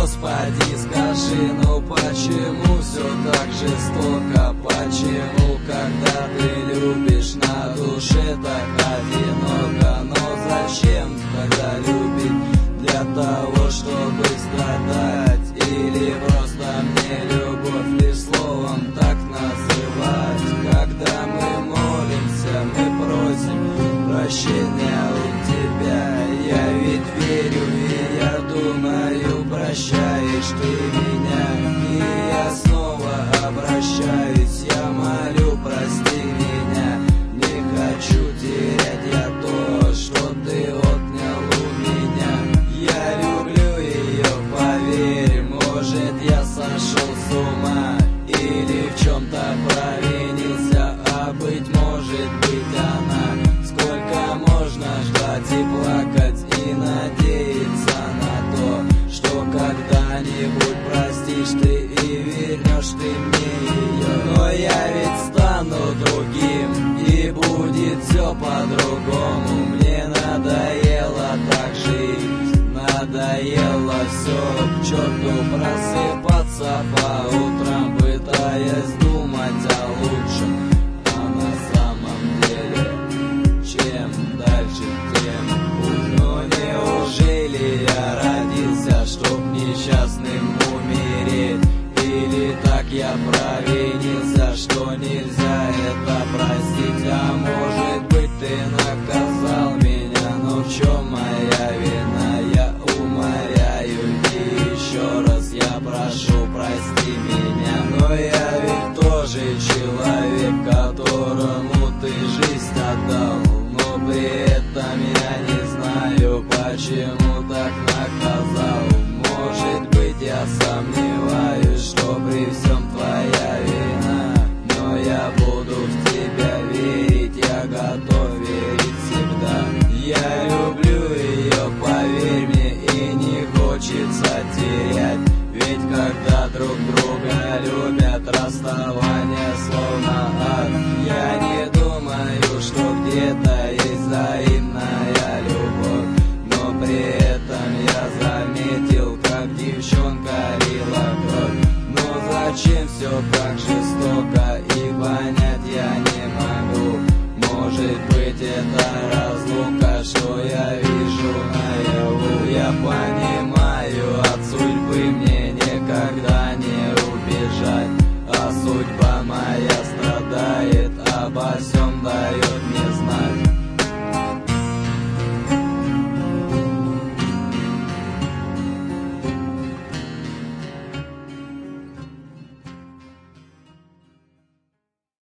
Господи, скажи, ну почему все так жестоко? Почему, когда ты любишь, на душе так одиноко? Но зачем тогда любить? Для того, чтобы страдать? Или просто мне любовь лишь словом так называть? Когда мы молимся, мы просим прощения у тебя. Я ведь верю и я думаю, прощаешь ты меня. И я снова обращаюсь, я молю, прости меня. Не хочу терять я то, что ты отнял у меня. Я люблю ее, поверь, может я сошел с ума или в чем-то провинился, а быть может быть она. Сколько можно ждать и плакать и надеяться на то, что когда-нибудь простишь ты и вернешь ты мне ее. Но я ведь стану другим и будет все по-другому. Мне надоело так жить, надоело все к черту просыпаться по утрам, пытаясь думать о лучшем. А на самом деле, чем дальше, тем хуже. Но неужели я родился, чтоб несчастным умереть? Или так я провинился, что нельзя это простить? А может быть ты наказал меня, но в чем моя вина? Я умоляю и еще раз я прошу, прости меня. Но я ведь тоже человек, которому ты жизнь отдал. Но при этом я не знаю, почему так наказал. Может быть я сомневаюсь, что при всем твоя вина. Но я буду в тебя верить, я готов верить всегда. Я люблю ее, поверь мне, и не хочется терять. Ведь когда друг друга любят, расставание словно ад. Я не думаю, что где-то есть взаимная любовь, но при этом я заметил, как девчонка лила кровь. Но зачем все так жестоко, и понять я не могу. Может быть это разлука, что я вижу наяву. Я понимаю, от судьбы мне никогда не убежать, а судьба моя страдает, обо всем дает